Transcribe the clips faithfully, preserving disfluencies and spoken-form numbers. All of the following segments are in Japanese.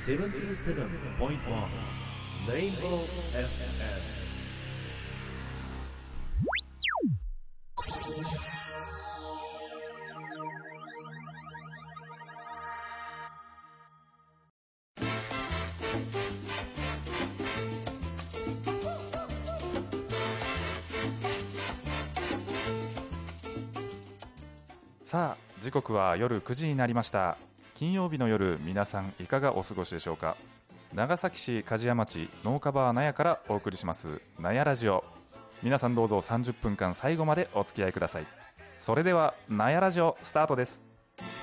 セブンティーセブンポイントワン Rainbow エフエム。 さあ時刻は夜くじになりました。金曜日の夜、皆さんいかがお過ごしでしょうか。長崎市梶屋町農家バー納屋からお送りします納屋ラジオ。皆さんどうぞさんじゅっぷんかん最後までお付き合いください。それでは納屋ラジオスタートです。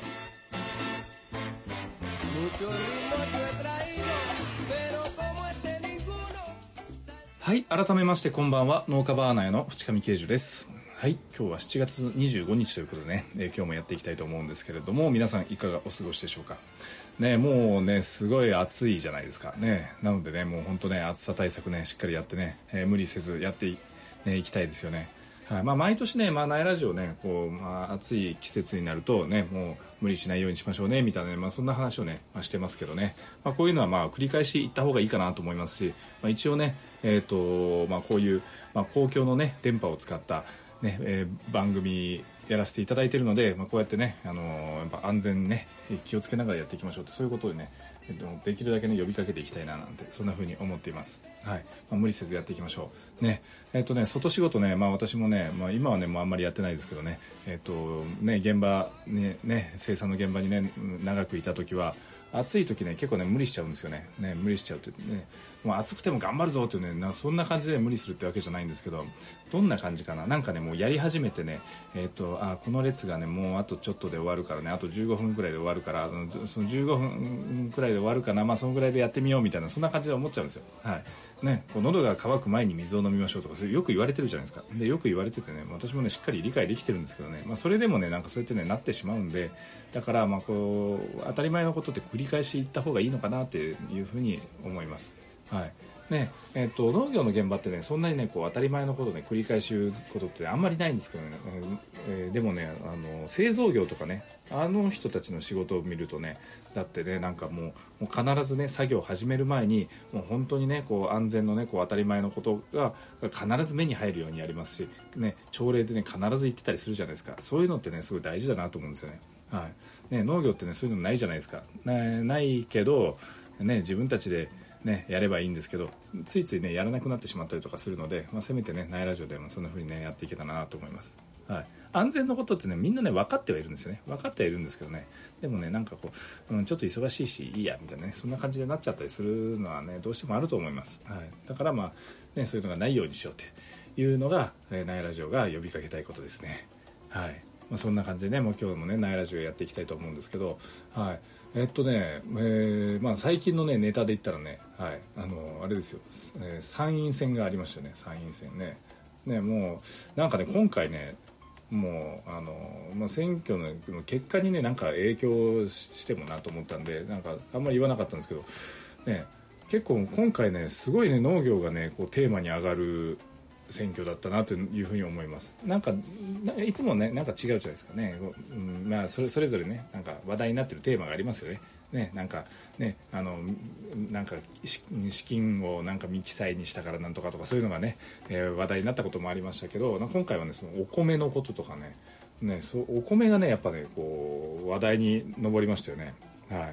はい、改めましてこんばんは。農家バー納屋の淵上慶樹です。はい、今日はしちがつにじゅうごにちということでね、えー、今日もやっていきたいと思うんですけれども、皆さんいかがお過ごしでしょうか。ね、もうね、すごい暑いじゃないですかね。なのでね、もう本当ね、暑さ対策ね、しっかりやってね、えー、無理せずやってい、ね、いきたいですよね。はい、まあ毎年ね、まあナイラジオね、こう、まあ暑い季節になるとね、もう無理しないようにしましょうね、みたいなね、まあそんな話をね、まあ、してますけどね。まあこういうのはまあ繰り返し言った方がいいかなと思いますし、まあ一応ね、えっと、まあこういう、まあ公共のね、電波を使った、ねえー、番組やらせていただいているので、まあ、こうやってね、あのー、やっぱ安全にね気をつけながらやっていきましょうって、そういうことでね、えっと、できるだけね呼びかけていきたいななんて、そんな風に思っています。はい、まあ、無理せずやっていきましょうね。えっとね外仕事ね、まあ私もね、まあ、今はねもうあんまりやってないですけどね、えっとね現場ねね生産の現場にね長くいた時は、暑い時ね結構ね無理しちゃうんですよね。ね無理しちゃうってね、もう暑くても頑張るぞっていうね、なそんな感じで無理するってわけじゃないんですけど、どんな感じかな。なんかねもうやり始めてね、えっとあこの列がねもうあとちょっとで終わるからね、あとじゅうごふんくらいで終わるから、そのじゅうごふんくらいで終わるかな、まあそのぐらいでやってみようみたいな、そんな感じで思っちゃうんですよ。はいね、こう喉が渇く前に水を飲みましょうとか、それよく言われてるじゃないですか。でよく言われててね、私もねしっかり理解できてるんですけどね、まあそれでもねなんかそうやってねなってしまうんで、だからまあこう当たり前のことって繰り返し言った方がいいのかなっていうふうに思います。はいねえー、と農業の現場ってねそんなにねこう当たり前のことね繰り返し言うことってあんまりないんですけどね、えー、でもねあの製造業とかね、あの人たちの仕事を見るとね、だってねなんかもう、もう必ずね作業を始める前にもう本当にねこう安全のねこう当たり前のことが必ず目に入るようにやりますしね、朝礼でね必ず言ってたりするじゃないですか。そういうのってねすごい大事だなと思うんですよね。はいね、農業ってねそういうのないじゃないですか。な、ないけどね自分たちでね、やればいいんですけど、ついついねやらなくなってしまったりとかするので、まあ、せめてねナイラジオでもそんな風にねやっていけたらなと思います。はい、安全のことってねみんなね分かってはいるんですよね。分かってはいるんですけどね、でもねなんかこう、うん、ちょっと忙しいしいいやみたいなね、そんな感じでなっちゃったりするのはねどうしてもあると思います。はい、だからまあねそういうのがないようにしようというのが、えー、ナイラジオが呼びかけたいことですね。はい、まあ、そんな感じでねもう今日もねナイラジオやっていきたいと思うんですけど、はい、えっとね、えーまあ、最近のねネタで言ったらね、はい、あのあれですよ、えー、参院選がありましたね。参院選ねねもうなんかね今回ねもうあの、まあ、選挙の結果にねなんか影響してもなと思ったんで、なんかあんまり言わなかったんですけどね、結構今回ねすごいね農業がねこうテーマに上がる選挙だったなというふうに思います。なんかいつもねなんか違うじゃないですかね、うん、まあそれそれぞれねなんか話題になってるテーマがありますよね。ねなんかねあのなんか資金をなんか未記載にしたからなんとかとかそういうのがね、えー、話題になったこともありましたけど、今回はねそのお米のこととかね、ねそうお米がねやっぱねこう話題に上りましたよね。はい、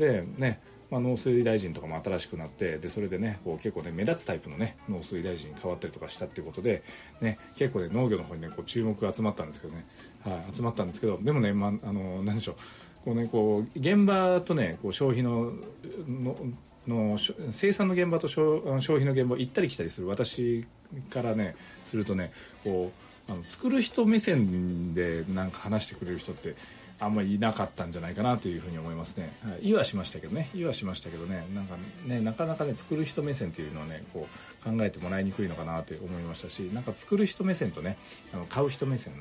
でねまあ、農水大臣とかも新しくなって、でそれでねこう結構ね目立つタイプのね農水大臣に変わったりとかしたっていうことで、ね、結構ね農業の方にねこう注目が集まったんですけどね、はい、集まったんですけど、でもね、まあ、あの何でしょう、こうねこう現場とねこう消費ののの生産の現場と消費の現場を行ったり来たりする私からねするとね、こうあの作る人目線でなんか話してくれる人ってあんまりいなかったんじゃないかなというふうに思いますね。はい、言いはしましたけどね言いはしましたけどねなんかねなかなかね作る人目線というのはねこう考えてもらいにくいのかなと思いましたし、なんか作る人目線とねあの買う人目線のね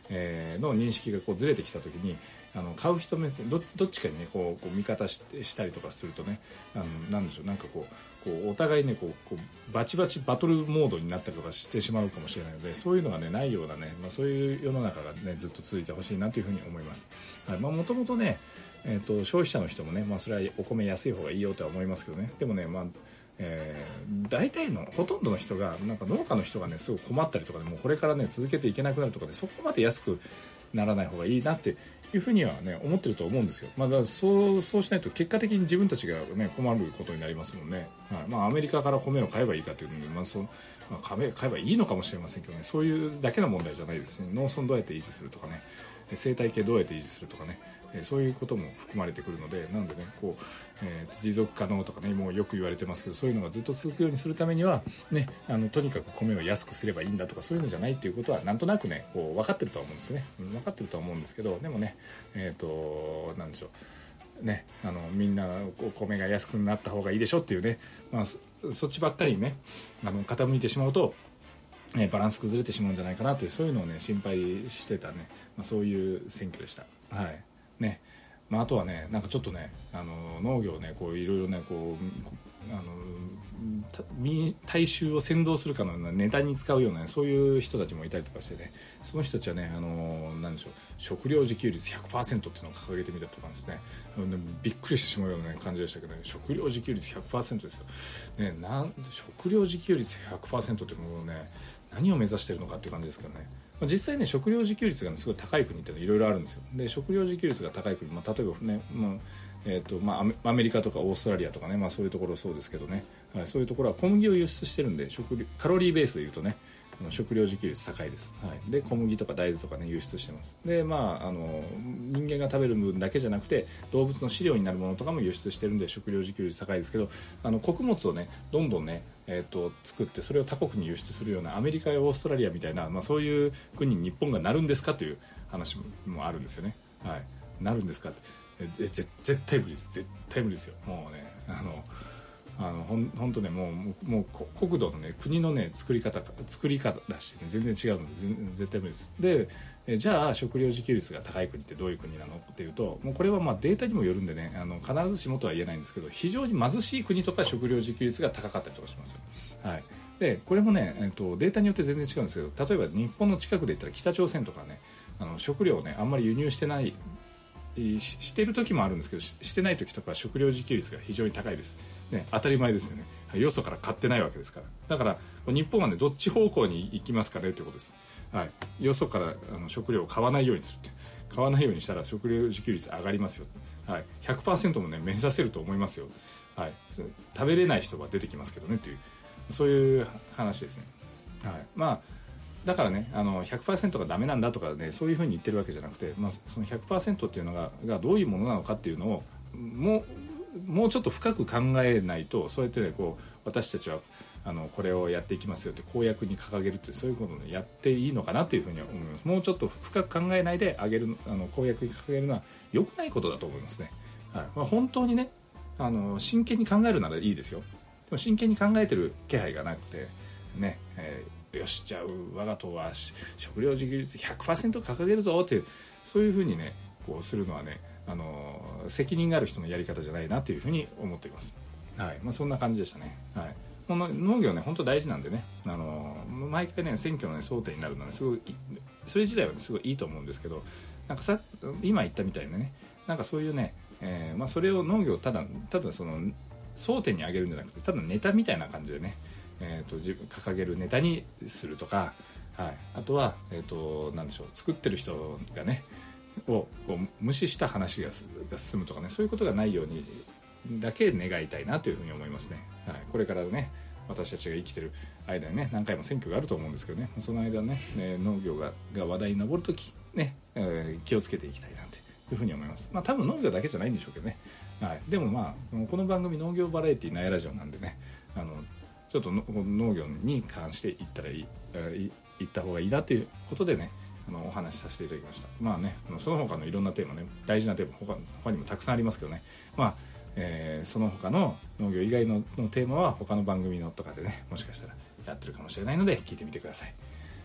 えー、の認識がこうずれてきた時に、あの買う人目線 ど, どっちかにねこうこう味方 し, したりとかするとね、あのなんでしょう、なんかこうこうお互いねこうこうバチバチバトルモードになったりとかしてしまうかもしれないので、そういうのがねないようなね、まあ、そういう世の中がねずっと続いてほしいなというふうに思います。はい、まあ、もともとね、えー、と消費者の人もね、まあ、それはお米安い方がいいよとは思いますけどね、でもね、まあえー、大体のほとんどの人がなんか農家の人がねすごい困ったりとかで、もうこれからね続けていけなくなるとかで、そこまで安くならない方がいいなっていうふうにはね思ってると思うんですよ。まあ、だからそうそうしないと結果的に自分たちがね困ることになりますもんね。はい、まあアメリカから米を買えばいいかというので、まあそうまあ、米買えばいいのかもしれませんけどね、そういうだけの問題じゃないですね。農村どうやって維持するとかね、生態系どうやって維持するとかね、そういうことも含まれてくるので、なのでねこう、えー、持続可能とかねもうよく言われてますけど、そういうのがずっと続くようにするためにはね、あのとにかく米を安くすればいいんだとか、そういうのじゃないっていうことはなんとなくねこう分かってるとは思うんですね。分かってるとは思うんですけど、でもねえっ、ー、となんでしょうね、あのみんなお米が安くなった方がいいでしょっていうね、まあ、そ, そっちばっかりねあの傾いてしまうと、ね、バランス崩れてしまうんじゃないかなという、そういうのをね心配してたね、まあ、そういう選挙でした。はいね、まあ、あとはねなんかちょっとねあの農業ねこういろいろねこうあの大衆を扇動するかのようなネタに使うような、ね、そういう人たちもいたりとかしてね、その人たちはねあのなんでしょう、食料自給率 ひゃくパーセント っていうのを掲げてみたりとかですね、びっくりしてしまうような、ね、感じでしたけどね、食料自給率 ひゃくパーセント ですよ、ね、なん食料自給率 ひゃくパーセント ってもうね何を目指してるのかっていう感じですけどね。実際ね食料自給率が、ね、すごい高い国っていろいろあるんですよ。で食料自給率が高い国、まあ、例えばね、まあえーとまあ、アメリカとかオーストラリアとかね、まあ、そういうところそうですけどね、はい、そういうところは小麦を輸出してるんで、食料カロリーベースでいうとねあの食料自給率高いです。はい、で小麦とか大豆とかね輸出してます。でまああの人間が食べる分だけじゃなくて動物の飼料になるものとかも輸出してるんで食料自給率高いですけど、あの穀物をねどんどんねえー、と作ってそれを他国に輸出するようなアメリカやオーストラリアみたいな、まあ、そういう国に日本がなるんですかという話もあるんですよね。はい、なるんですかって、え絶対無理です。絶対無理ですよ。もうねあのあのほんほんとねもうもう国土のね国のね作り方作り方だして、ね、全然違うので全絶対無理です。でえじゃあ食料自給率が高い国ってどういう国なのっていうと、もうこれはまあデータにもよるんでねあの必ずしもとは言えないんですけど、非常に貧しい国とか食料自給率が高かったりとかしますよ。はい、でこれもね、えっと、データによって全然違うんですけど、例えば日本の近くで言ったら北朝鮮とかねあの食料をねあんまり輸入してないし, してる時もあるんですけど し, してない時とか食料自給率が非常に高いです、ね、当たり前ですよね。よそから買ってないわけですから。だから日本はねどっち方向に行きますかねということです。はい、よそからあの食料を買わないようにするって買わないようにしたら食料自給率上がりますよ。はい、ひゃくパーセント もね目指せると思いますよ。はい、食べれない人は出てきますけどねというそういう話ですね。はい、まあだからねあの ひゃくパーセント がダメなんだとかねそういうふうに言ってるわけじゃなくて、まあ、その ひゃくパーセント っていうのががどういうものなのかっていうのをもうもうちょっと深く考えないと、そうやってねこう私たちはあのこれをやっていきますよって公約に掲げるってそういうことを、ね、やっていいのかなというふうには思います。もうちょっと深く考えないであげるあの公約に掲げるのは良くないことだと思いますね。はい、まあ、本当にねあの真剣に考えるならいいですよ。でも真剣に考えてる気配がなくてね、えー、よしじゃあ我が党は食料自給率 ひゃくパーセント 掲げるぞっていうそういうふうにねこうするのはねあの責任がある人のやり方じゃないなというふうに思っています。はい、まあ、そんな感じでしたね。はい、この農業ね本当大事なんでねあの毎回ね選挙の、ね、争点になるのは、ね、すごいそれ自体は、ね、すごいいいと思うんですけど、なんかさ今言ったみたいなねなんかそういうね、えーまあ、それを農業をただただその争点に挙げるんじゃなくてただネタみたいな感じでね、えー、と自分掲げるネタにするとか、はい、あとは、えー、となんでしょう作ってる人がねをこう無視した話が進むとかねそういうことがないようにだけ願いたいなというふうに思いますね。はい、これからね私たちが生きてる間にね何回も選挙があると思うんですけどね、その間ね、ね農業がが話題に上るときね、えー、気をつけていきたいなというふうに思います。まあ多分農業だけじゃないんでしょうけどね。はい、でもまあこの番組農業バラエティーなやラジオなんでねあのちょっとの農業に関して言ったらいい言った方がいいなということでねあのお話しさせていただきました。まあねその他のいろんなテーマね大事なテーマ 他, 他にもたくさんありますけどね、まあえー、その他の農業以外 の, のテーマは他の番組のとかでねもしかしたらやってるかもしれないので聞いてみてください。はい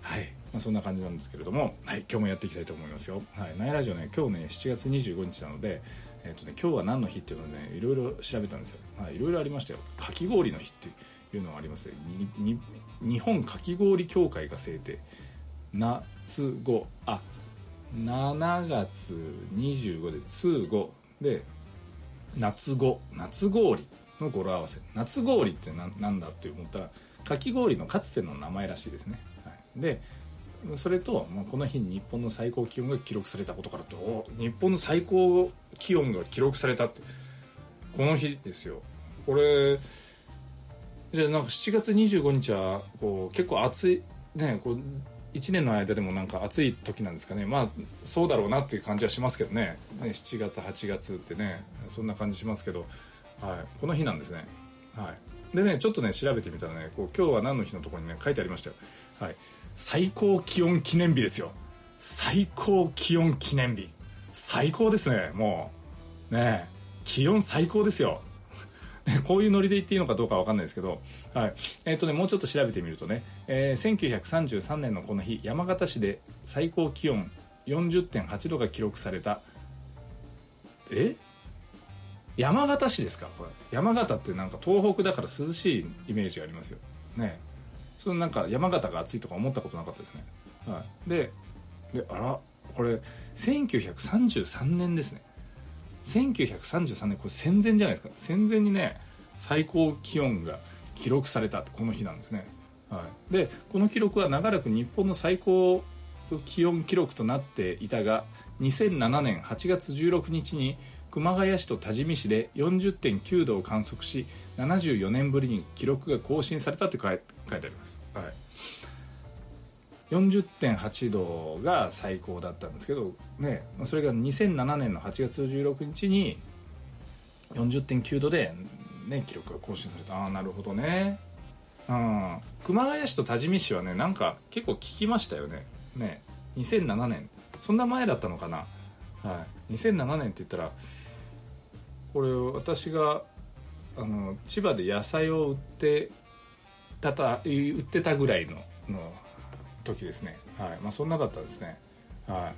はい、まあ、そんな感じなんですけれども、はい、今日もやっていきたいと思いますよ。はい、ナイラジオね、今日ねしちがつにじゅうごにちなので、えーとね、今日は何の日っていうのをねいろいろ調べたんですよ。はい、いろいろありましたよ。かき氷の日っていうのがありますね。にに日本かき氷協会が制定、夏語、あしちがつにじゅうごでつごで夏語、夏氷の語呂合わせ。夏氷ってななんだって思ったら、かき氷のかつての名前らしいですね。はい、でそれと、まあ、この日に日本の最高気温が記録されたことからって、お日本の最高気温が記録されたって、この日ですよ。これじゃあなんかしちがつにじゅうごにちはこう結構暑いね、こういちねんの間でもなんか暑い時なんですかね。まあそうだろうなっていう感じはしますけどね。ね、しちがつはちがつってね、そんな感じしますけど、はい、この日なんですね。はい、でねちょっとね調べてみたらね、こう今日は何の日のところにね書いてありましたよ。はい、最高気温記念日ですよ。最高気温記念日、最高ですね。もうね気温最高ですよ。こういうノリで言っていいのかどうかわかんないですけど、はい、えーとね、もうちょっと調べてみるとね、えー、せんきゅうひゃくさんじゅうさんねんのこの日、山形市で最高気温 よんじゅってんはちどが記録された。え山形市ですか。これ山形ってなんか東北だから涼しいイメージがありますよね。そのなんか山形が暑いとか思ったことなかったですね。はい、でであらこれせんきゅうひゃくさんじゅうさんねんですね。せんきゅうひゃくさんじゅうさんねん、これ戦前じゃないですか。戦前にね最高気温が記録されたこの日なんですね。はい、でこの記録は長らく日本の最高気温記録となっていたが、にせんななねんはちがつじゅうろくにちに熊谷市と多治見市で よんじゅってんきゅうどを観測し、ななじゅうよねんぶりに記録が更新されたって書いてあります。はい、よんじゅってんはちどが最高だったんですけど、ね、それがにせんななねんのはちがつじゅうろくにちに よんじゅってんきゅうどで、ね、記録が更新された。ああなるほどね。うん、熊谷市と多治見市はねなんか結構聞きましたよね。ねにせんななねん、そんな前だったのかな。はい、にせんななねんって言ったらこれ私があの千葉で野菜を売ってたた売ってたぐらいのの時ですね。はい、まあそんなだったですね。はい、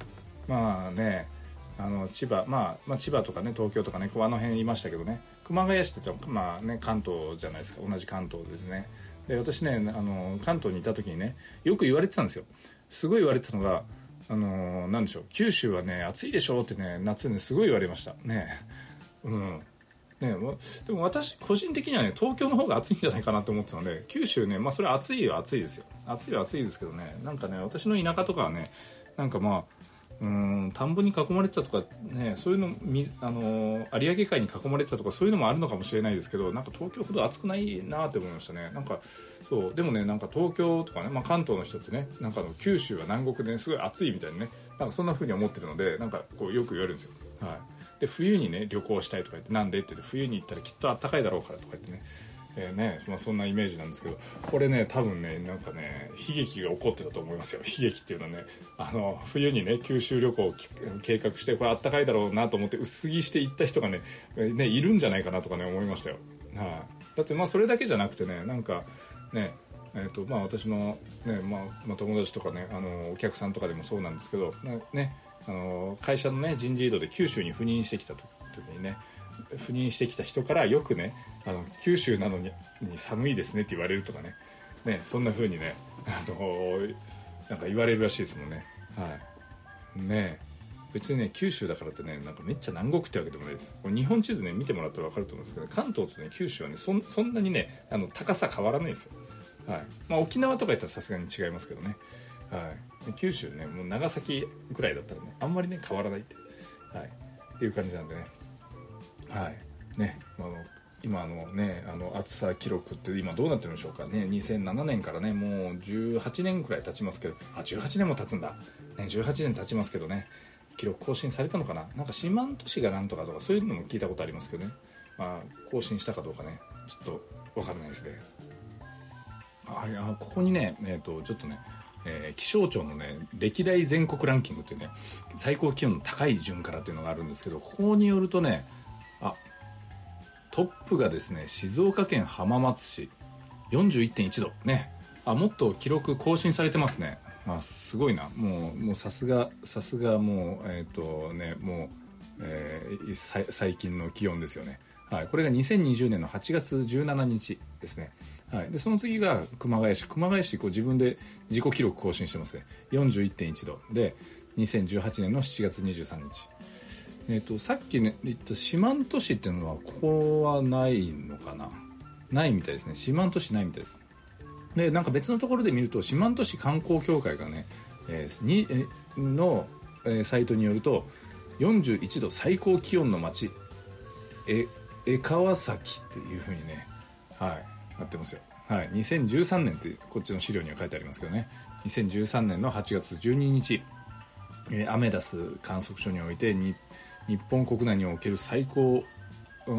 まあねあの千葉、まあ、まあ千葉とかね東京とかねこうあの辺いましたけどね、熊谷市ってまあね関東じゃないですか。同じ関東ですね。で私ねあの関東にいた時にねよく言われてたんですよ。すごい言われてたのがあのなんでしょう、九州はね暑いでしょってね夏ねすごい言われましたね。うんね、でも私個人的にはね東京の方が暑いんじゃないかなと思ってたので、九州ねまあそれは暑いは暑いですよ。暑いは暑いですけどね、なんかね私の田舎とかはねなんかまあうーん田んぼに囲まれてたとかね、そういうのあの有明海に囲まれてたとかそういうのもあるのかもしれないですけど、なんか東京ほど暑くないなって思いましたね。なんかそうでもねなんか東京とかね、まあ、関東の人ってねなんかの九州は南国で、ね、すごい暑いみたいなね、なんかそんな風に思ってるので、なんかこうよく言われるんですよ。はいで冬にね旅行したいとか言って、なんでって言って冬に行ったらきっと暖かいだろうからとか言ってね、えーねまあ、そんなイメージなんですけど、これね多分ねなんかね悲劇が起こってたと思いますよ。悲劇っていうのはねあの冬にね九州旅行を計画してこれ暖かいだろうなと思って薄着して行った人が ね, ねいるんじゃないかなとかね思いましたよ。はい、だってまあそれだけじゃなくてねなんかねえーとまあ、私の、ねまあまあ、友達とかねあのお客さんとかでもそうなんですけどね、あの会社のね人事異動で九州に赴任してきた時にね赴任してきた人からよくねあの九州なのに寒いですねって言われるとかね、ねそんな風にねあのなんか言われるらしいですもんね。はいね別にね九州だからってねなんかめっちゃ南国ってわけでもないです。これ日本地図ね見てもらったら分かると思うんですけど、関東とね九州はね そ, そんなにねあの高さ変わらないんですよ。はいまあ、沖縄とかやったらさすがに違いますけどね。はい、九州ねもう長崎ぐらいだったらねあんまりね変わらないって、はい、っていう感じなんでね。はいね、あの今のねあの暑さ記録って今どうなってるんでしょうかね。にせんななねんからねもうじゅうはちねんくらい経ちますけど、あじゅうはちねんも経つんだ、ね、じゅうはちねん経ちますけどね記録更新されたのかな。なんか四万十市がなんとかとかそういうのも聞いたことありますけどね、まあ、更新したかどうかねちょっと分からないですね。はい、あここにね、えー、とちょっとね、えー、気象庁のね歴代全国ランキングっていうね最高気温の高い順からっていうのがあるんですけど、ここによるとねあトップがですね静岡県浜松市 よんじゅういってんいちどね。あもっと記録更新されてますね。 まあ、すごいな。もう、もうさすが、さすがもう、えっとね、もう、えー、さ最近の気温ですよね。はい。これがにせんにじゅうねんのはちがつじゅうしちにちですね。はい。で、その次が熊谷市。熊谷市、こう自分で自己記録更新してますね。よんじゅういってんいちど。で、にせんじゅうはちねんのしちがつにじゅうさんにち。えっと、さっきね、言った四万十市っていうのは、ここはないのかな。ないみたいですね。四万十市ないみたいです。で、なんか別のところで見ると四万十市観光協会がね、えー、にえの、えー、サイトによるとよんじゅういちど最高気温の街え江川崎っていう風にね、はいなってますよ。はい、にせんじゅうさんねんってこっちの資料には書いてありますけどね、にせんじゅうさんねんのはちがつじゅうににち、えー、アメダス観測所においてに日本国内における最高、うん、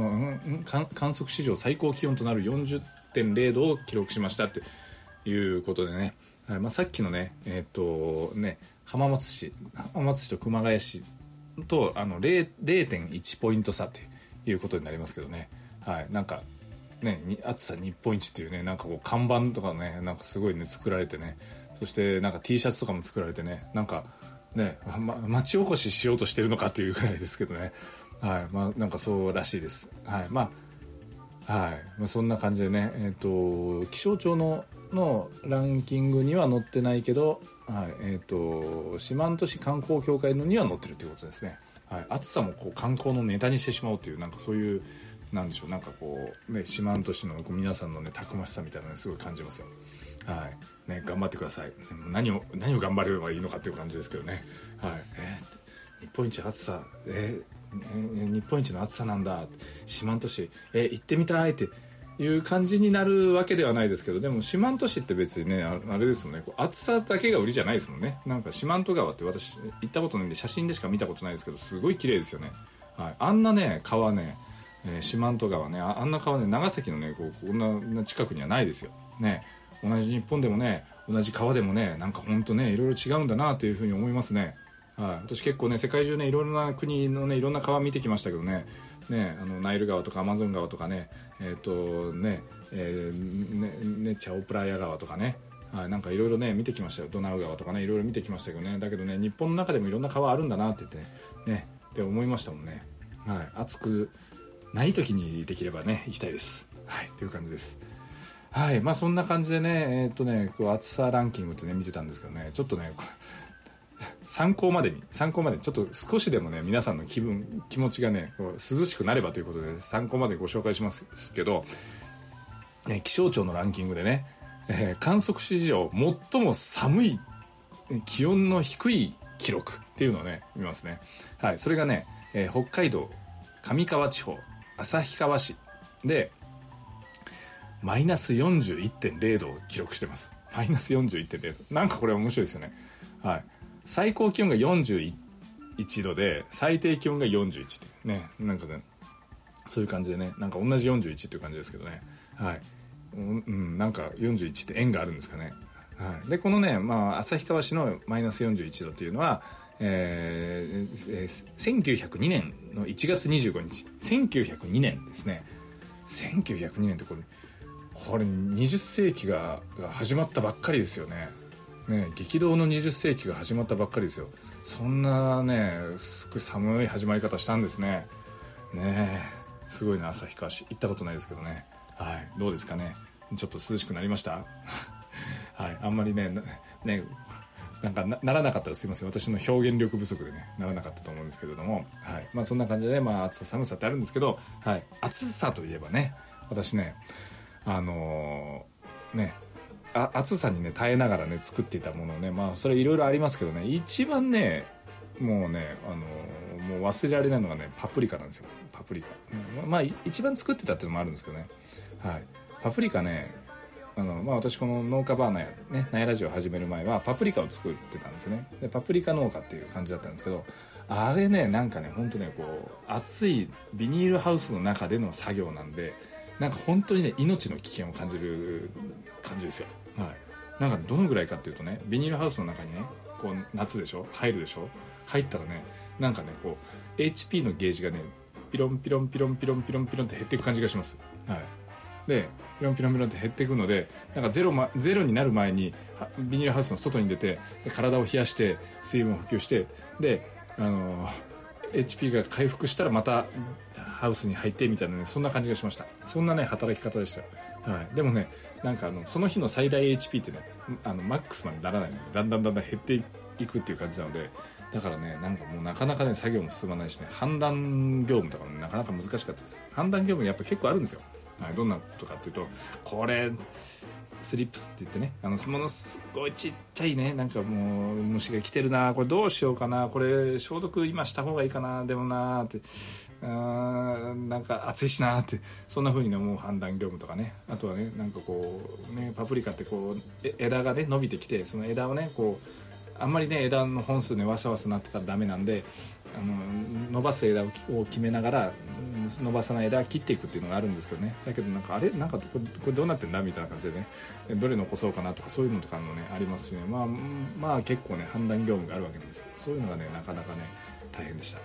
観測史上最高気温となる よんじゅってんれいどを記録しましたっていうことでね、はい、まあ、さっきのねえー、っとね浜松市浜松市と熊谷市とあの れいてんいちポイント差っていうことになりますけどね、はい、なんかね暑さ日本一っていうねなんかこう看板とかねなんかすごいね作られてね、そしてなんか T シャツとかも作られてね、なんかね、ま、町おこししようとしてるのかっていうぐらいですけどね、はい、まあなんかそうらしいです。はい、まあはい、まあ、そんな感じでね、えー、と気象庁ののランキングには載ってないけど、はいえー、と四万十市観光協会のには載ってるということですね。はい、暑さもこう観光のネタにしてしまおうというなんかそういうなんでしょう、なんかこうね四万十市のこう皆さんのねたくましさみたいなのすごい感じますよ。はいね、頑張ってください。何を何を頑張ればいいのかっていう感じですけどね。はい、えー、日本一暑さえー日本一の暑さなんだ四万十市え行ってみたいっていう感じになるわけではないですけど、でも四万十市って別にね あ, あれですもんね、こう暑さだけが売りじゃないですもんね。なんか四万十川って私行ったことないんで写真でしか見たことないですけどすごい綺麗ですよね。はい、あんなね川ね、えー、四万十川ね あ, あんな川ね長崎のねこうこんな近くにはないですよね。同じ日本でもね同じ川でもねなんかほんとねいろいろ違うんだなというふうに思いますね。はい、私結構ね世界中ねいろいろな国のねいろんな川見てきましたけどね、ねあのナイル川とかアマゾン川とかねえっ、ー、とねえー、ねねチャオプラヤ川とかね、はい、なんかいろいろね見てきましたよ。ドナウ川とかねいろいろ見てきましたけどね、だけどね日本の中でもいろんな川あるんだなって言ってねねって思いましたもんね。はい、暑くない時にできればね行きたいです。はいという感じです。はいまあそんな感じでねえっ、ー、とねこう暑さランキングってね見てたんですけどね、ちょっとね参考までに参考までにちょっと少しでもね皆さんの気分気持ちがねこう涼しくなればということで参考までご紹介しますけど、ね、気象庁のランキングでね、えー、観測史上最も寒い気温の低い記録っていうのをね見ますね。はい、それがね、えー、北海道上川地方旭川市でマイナス よんじゅういってんれいどを記録してます。マイナス よんじゅういってんれいど、なんかこれ面白いですよね。はい、最高気温がよんじゅういちどで最低気温がよんじゅういちってね、なんかねそういう感じでねなんか同じよんじゅういちっていう感じですけどね。はい、うん、うん、なんかよんじゅういちって縁があるんですかね。はい、でこのね、まあ、旭川市のマイナスよんじゅういちどっていうのは、えーえー、せんきゅうひゃくにねんのいちがつにじゅうごにちせんきゅうひゃくにねんですね。せんきゅうひゃくにねんってこれこれにじゅっせいきが始まったばっかりですよね。ね、激動のにじゅっせいきが始まったばっかりですよ。そんなねすごい寒い始まり方したんですね。ねすごいな。旭川市行ったことないですけどね。はい、どうですかね。ちょっと涼しくなりましたはい、あんまりねねなんか な, ならなかったらすいません、私の表現力不足でねならなかったと思うんですけれども、はい、まあそんな感じで、まあ、暑さ寒さってあるんですけど、はい、暑さといえばね私ねあのー、ねあ暑さにね耐えながらね作っていたものをね、まあそれいろいろありますけどね、一番ねもうねあのー、もう忘れられないのがねパプリカなんですよ。パプリカ、うん、まあ一番作ってたっていうのもあるんですけどね。はい、パプリカねあの、まあ、私この農家バーナーやねナイラジオを始める前はパプリカを作ってたんですよね。でパプリカ農家っていう感じだったんですけど、あれねなんかね本当ねこう暑いビニールハウスの中での作業なんでなんか本当にね命の危険を感じる感じですよ。はい、なんか、ね、どのぐらいかっていうとねビニールハウスの中にねこう夏でしょ入るでしょ入ったらねなんかねこう エイチピー のゲージがねピロンピロンピロンピロンピロンピロンって減っていく感じがします。はい、 でピロンピロンピロンって減っていくので、なんかゼロ、ま、ゼロになる前にビニールハウスの外に出て、で体を冷やして水分を補給して、であの エイチピー が回復したらまたハウスに入ってみたいなね、そんな感じがしました。そんなね働き方でしたよ。はい、でもね、なんかあのその日の最大 エイチピー ってね、あのマックスまでならないので、だんだんだんだん減っていくっていう感じなので、だからね、なんかもうなかなかね作業も進まないしね、判断業務とかも、ね、なかなか難しかったです。判断業務やっぱ結構あるんですよ。はい、どんなことかっていうと、これスリップスって言ってね、あのものすごいちっちゃいね、なんかもう虫が来てるな、これどうしようかな、これ消毒今した方がいいかな、でもなーって、あーなんか暑いしなーって、そんな風にね思う判断業務とかね。あとはね、なんかこうね、パプリカってこう枝がね伸びてきて、その枝をねこうあんまりね枝の本数ねわさわさなってたらダメなんで、あの伸ばす枝を決めながら伸ばさない枝は切っていくっていうのがあるんですけどね。だけどなんかあれなんかこれ、これどうなってんだみたいな感じでね、どれ残そうかなとかそういうのとかもねありますしね、まあまあ結構ね判断業務があるわけなんですよ。そういうのがねなかなかね大変でした。はい、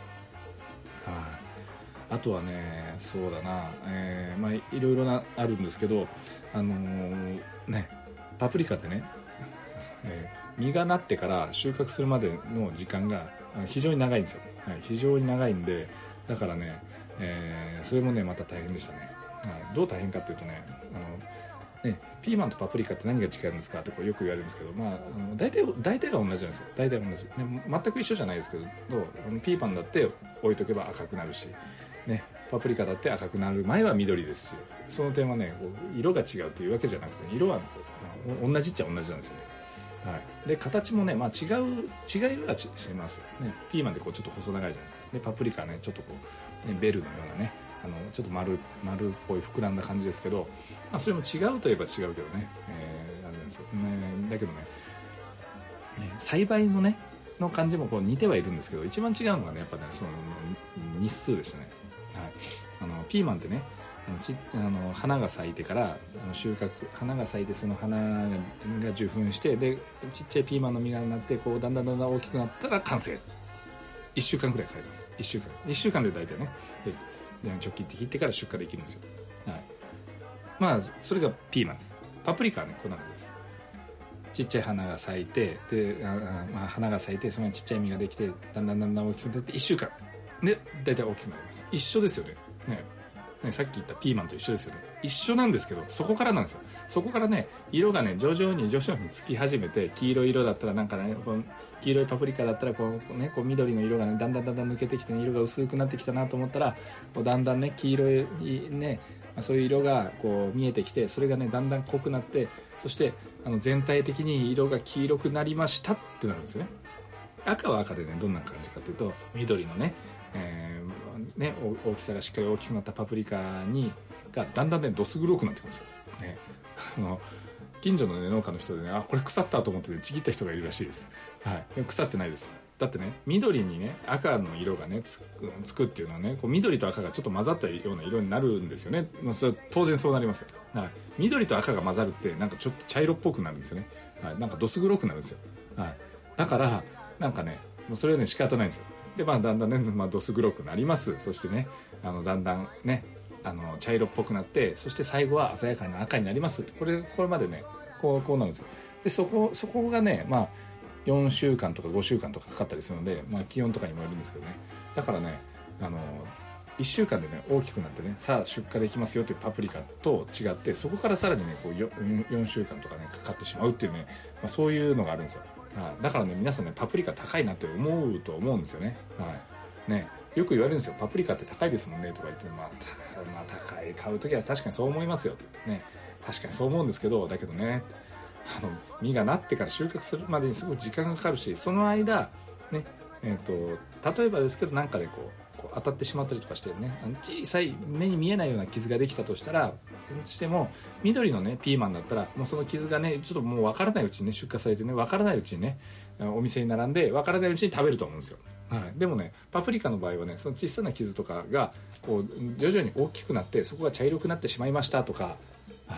あとはね、そうだな、えー、まあいろいろなあるんですけど、あのー、ねパプリカってね、えー、実がなってから収穫するまでの時間が非常に長いんですよ。はい、非常に長いんで、だからね、えー、それもねまた大変でしたね。はい、どう大変かっていうとね、あのねピーマンとパプリカって何が違うんですかってこうよく言われるんですけど、まあ、あの大体大体が同じなんですよ。大体同じ、ね、全く一緒じゃないですけど、ピーマンだって置いとけば赤くなるし、ね、パプリカだって赤くなる前は緑ですし、その点はね色が違うというわけじゃなくて、色は同じっちゃ同じなんですよね。はい、で形もね、まあ、違う違いはしますね。ピーマンでこうちょっと細長いじゃないですか。でパプリカはねちょっとこう、ね、ベルのようなね、あのちょっと丸丸っぽい膨らんだ感じですけど、まあ、それも違うといえば違うけどね、えー、あれなんですよ、ね、だけどね、ね栽培のねの感じもこう似てはいるんですけど、一番違うのがねやっぱねその日数でしたね。はい、あのピーマンってね、あのちあの花が咲いてからあの収穫、花が咲いてその花 が, が受粉して、でちっちゃいピーマンの実がなってこうだんだんだんだん大きくなったら完成。いっしゅうかんくらいかかります。いっしゅうかんいっしゅうかんで大体ね、で直近って切ってから出荷できるんですよ。はい、まあそれがピーマンです。パプリカはねこんな感じです。ちっちゃい花が咲いて、であ、まあ、花が咲いてそのちっちゃい実ができてだんだんだんだん大きくなっていっしゅうかんで大体大きくなります。一緒ですよね。ねね、さっき言ったピーマンと一緒ですよね。一緒なんですけど、そこからなんですよ。そこからね色がね徐々に徐々につき始めて、黄色い色だったらなんかねこう黄色いパプリカだったらこう、ね、こう緑の色がねだんだんだんだん抜けてきて、ね、色が薄くなってきたなと思ったらこうだんだんね黄色いね、まあ、そういう色がこう見えてきて、それがねだんだん濃くなって、そしてあの全体的に色が黄色くなりましたってなるんですよね。赤は赤でねどんな感じかというと、緑のね、えー、ね大きさがしっかり大きくなったパプリカにがだんだんねどす黒くなってくるんですよ、ね、あの近所の、ね、農家の人でね、あこれ腐ったと思って、ね、ちぎった人がいるらしいです。はい、でも腐ってないです。だってね緑にね赤の色がねつ く, つくっていうのはね、こう緑と赤がちょっと混ざったような色になるんですよね。まあ、それは当然そうなりますよ。はい、緑と赤が混ざるってなんかちょっと茶色っぽくなるんですよね。はい、なんかどす黒くなるんですよ。はい、だからなんかねもうそれはね仕方ないんですよ。でまあだんだんね、まあ、どす黒くなります。そしてねあのだんだんねあの茶色っぽくなって、そして最後は鮮やかな赤になります。これこれまでねこうこうなるんですよ。でそこそこがねまあよんしゅうかんとかごしゅうかんとかかかったりするので、まあ、気温とかにもよるんですけどね。だからねあのいっしゅうかんでね大きくなってねさあ出荷できますよというパプリカと違って、そこからさらにねこう よ, よんしゅうかんとかねかかってしまうっていうね、まあ、そういうのがあるんですよ。はい、だからね皆さんねパプリカ高いなって思うと思うんですよね。はいね、よく言われるんですよ。パプリカって高いですもんねとか言って、まあ、まあ高い買うときは確かにそう思いますよってね、確かにそう思うんですけど、だけどねあの実がなってから収穫するまでにすごい時間がかかるし、その間ねえーと例えばですけどなんかでこう、こう当たってしまったりとかしてね、小さい目に見えないような傷ができたとしたらしても、緑のねピーマンだったらもうその傷がねちょっともう分からないうちにね出荷されてね、分からないうちにねお店に並んで分からないうちに食べると思うんですよ。はい、でもねパプリカの場合はねその小さな傷とかがこう徐々に大きくなってそこが茶色くなってしまいましたとか、はい、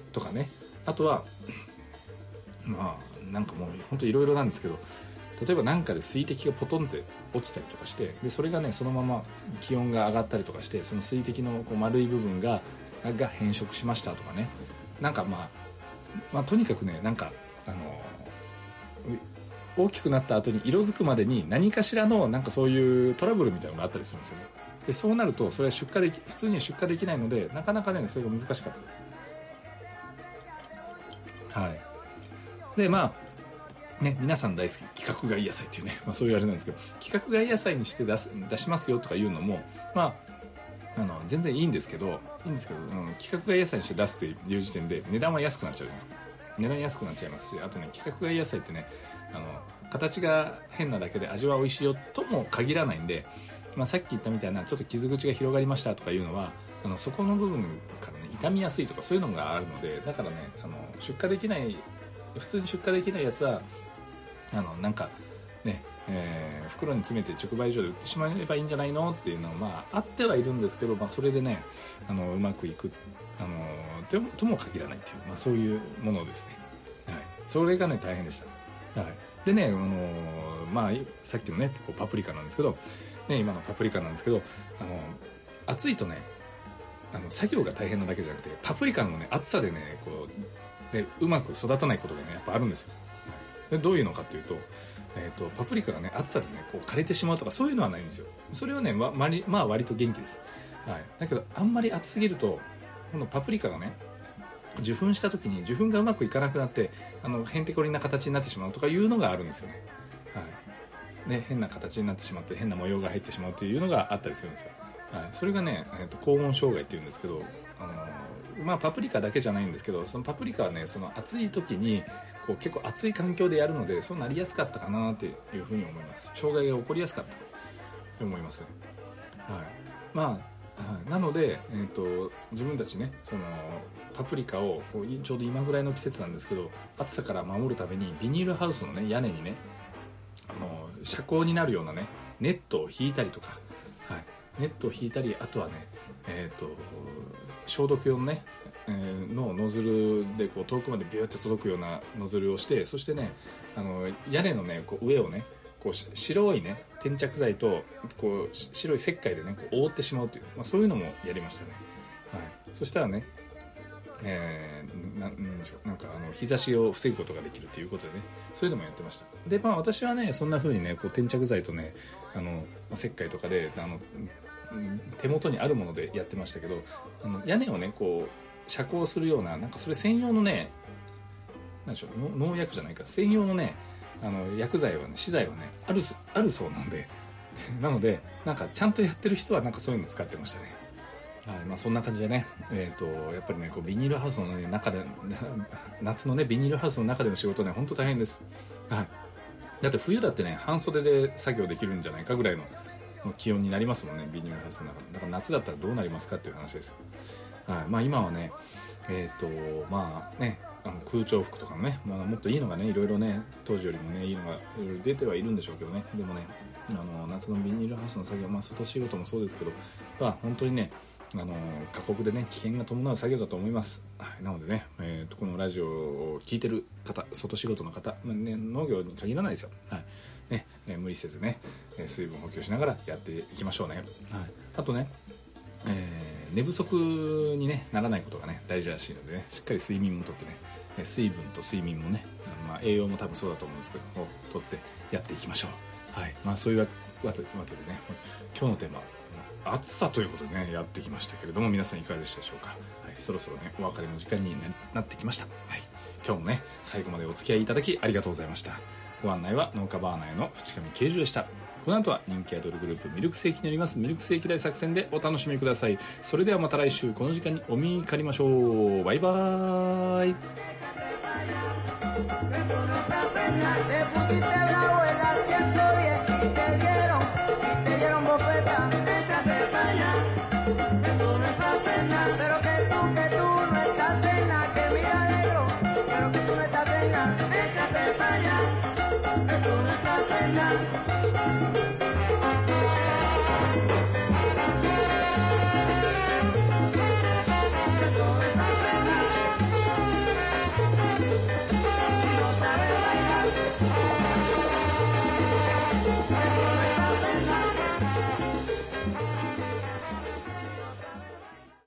とかね、あとはまあなんかもう本当いろいろなんですけど、例えばなんかで水滴がポトンって落ちたりとかして、でそれがねそのまま気温が上がったりとかして、その水滴のこう丸い部分がが変色しましたとかね、なんかまあ、まあとにかくね、なんかあの大きくなった後に色づくまでに何かしらのなんかそういうトラブルみたいなのがあったりするんですよね。でそうなるとそれは出荷でき普通には出荷できないので、なかなかねそれが難しかったです。はい。でまあね、皆さん大好き規格外野菜っていうね、まあ、そういうあれなんですけど、規格外野菜にして出す出しますよとかいうのもまああの全然いいんですけどいいんですけど、うん、規格外野菜にして出すという時点で値段は安くなっちゃうんです。値段安くなっちゃいますし、あとね規格外野菜ってね、あの形が変なだけで味は美味しいよとも限らないんで、まあ、さっき言ったみたいなちょっと傷口が広がりましたとかいうのは、あのそこの部分からね傷みやすいとかそういうのがあるので、だからねあの出荷できない普通に出荷できないやつはあのなんかね、えー、袋に詰めて直売所で売ってしまえばいいんじゃないのっていうのはまああってはいるんですけど、まあ、それでねあのうまくいくあのとも、とも限らないという、まあ、そういうものですね。はい、それがね大変でした。はい、でね、あのまあ、さっきのねこうパプリカなんですけど、ね、今のパプリカなんですけど、あの暑いとねあの作業が大変なだけじゃなくて、パプリカの、ね、暑さでねこうでうまく育たないことがねやっぱあるんですよ。でどういうのかっていうと、えーと、パプリカがね暑さでねこう枯れてしまうとかそういうのはないんですよ。それはね、ままりまあ割と元気です。はい、だけどあんまり暑すぎるとこのパプリカがね受粉した時に受粉がうまくいかなくなってあのへんてこりんな形になってしまうとかいうのがあるんですよね。はい、で変な形になってしまって変な模様が入ってしまうというのがあったりするんですよ。はい、それがね、えーと、高温障害っていうんですけど、あのーまあ、パプリカだけじゃないんですけど、そのパプリカはねその暑い時にこう結構暑い環境でやるのでそうなりやすかったかなっていうふうに思います。障害が起こりやすかったと思います、ね。はい、まあ、はい、なので、えーと、自分たちねそのパプリカをこうちょうど今ぐらいの季節なんですけど、暑さから守るためにビニールハウスの、ね、屋根にねあの遮光になるようなねネットを引いたりとか、はい、ネットを引いたり、あとはね、えーと、消毒用のね、えー、のノズルでこう遠くまでビューって届くようなノズルをして、そしてねあの屋根のねこう上をねこう白いね転着剤とこう白い石灰でねこう覆ってしまうという、まあ、そういうのもやりましたね。はい、そしたらね、えー、な, なんでしょうなんかあの日差しを防ぐことができるということでね、そういうのもやってました。でまあ私はねそんな風にねこう転着剤とねあの、まあ、石灰とかであの手元にあるものでやってましたけど、あの屋根をねこう遮光するようななんかそれ専用のねなんでしょう農薬じゃないか専用のねあの薬剤はね資材はねあるあるそうなんでなのでなんかちゃんとやってる人はなんかそういうの使ってましたね。はい、まあ、そんな感じでね、えー、とやっぱりねこうビニールハウスの、ね、中で夏のねビニールハウスの中での仕事ね本当大変です。はい、だって冬だってね半袖で作業できるんじゃないかぐらいの気温になりますもんね、ビニールハウスの中で。だから夏だったらどうなりますかっていう話ですよ。はい、まあ、今はねえっ、ー、とまあねあの空調服とかもね、まあ、もっといいのがねいろいろね当時よりもねいいのがいろいろ出てはいるんでしょうけどね、でもねあの夏のビニールハウスの作業、まあ、外仕事もそうですけど、まあ、本当にねあの過酷でね危険が伴う作業だと思います。はい、なのでね、えー、とこのラジオを聞いてる方、外仕事の方、ね、農業に限らないですよ。はいねえー、無理せずね水分補給しながらやっていきましょうね。はい、あとね、えー、寝不足に、ね、ならないことがね大事らしいのでね、しっかり睡眠もとってね水分と睡眠もね、まあ、栄養も多分そうだと思うんですけどをとってやっていきましょう。はい、まあ、そういうわけでね今日のテーマ暑さということでねやってきましたけれども、皆さんいかがでしたでしょうか。はい、そろそろねお別れの時間になってきました。はい、今日もね最後までお付き合いいただきありがとうございました。ご案内は農家バーナーの淵上慶樹でした。この後は人気アイドルグループミルクセーキによりますミルクセーキ大作戦でお楽しみください。それではまた来週この時間にお見にかりましょう。バイバーイ。España, que tú no estás en nada.